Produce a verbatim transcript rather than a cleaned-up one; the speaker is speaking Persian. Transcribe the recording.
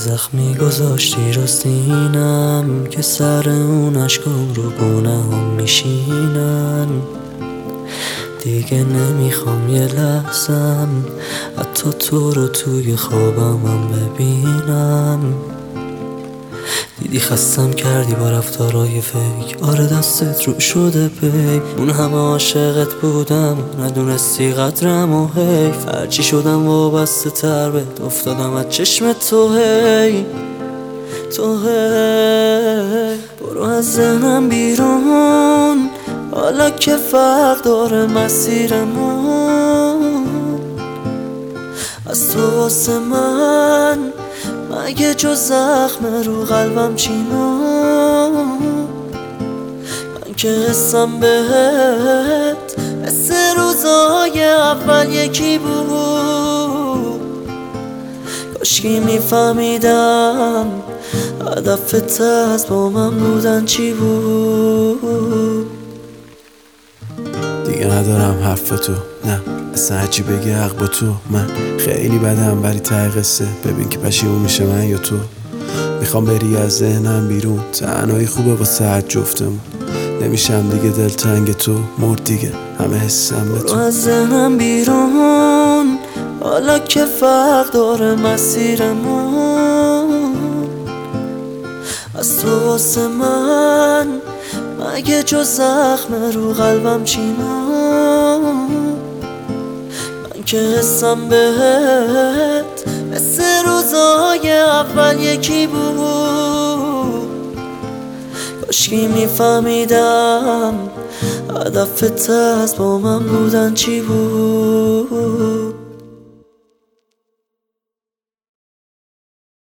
زخمی گذاشتی رو سینم که سر اون اشکام رو گناهم میشینن. دیگه نمیخوام یه لحظم حتی تو رو توی خوابم هم ببینم. دیدی خستم کردی با رفتارای فیک، آره دستت رو شده پیک. اون همه عاشقت بودم ندونستی قدرم و حیف. هرچی شدم وابسته تر بهت افتادم از چشم تو هی تو هی. برو از ذهنم بیرون حالا که فرق داره مسیرمون. از تو واسه من مگه جز زخم رو قلبم چی موند؟ من که حسم بهت حس روزای اول یکی بود. کاشکی میفهمیدم هدفت از با من بودن چی بود. دیگه ندارم حرف تو، نه اصلا هرچی بگی حق با تو. من خیلی بدم ولی ته قصه ببین که پشیمون میشه من یا تو. میخوام بری از ذهنم بیرون، تنهایی خوبه واسه هر جفتمون. نمیشم دیگه دلتنگ تو، مرد دیگه همه حسم به تو. برو از ذهنم بیرون حالا که فرق داره مسیرمون. از تو واسه من مگه جز زخم رو قلبم چی موند؟ من که حسم بهت مثل روزای اول یکی بود. کاشکی میفهمیدم هدفت از با من بودن چی بود.